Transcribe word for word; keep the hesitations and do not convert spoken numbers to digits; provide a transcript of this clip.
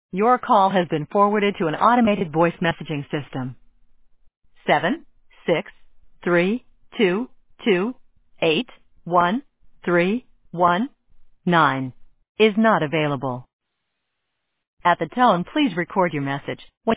Your call has been forwarded to an automated voice messaging system. Seven, six, three, two, two, eight, one, three, one, nine is not available. At the tone, please record your message. When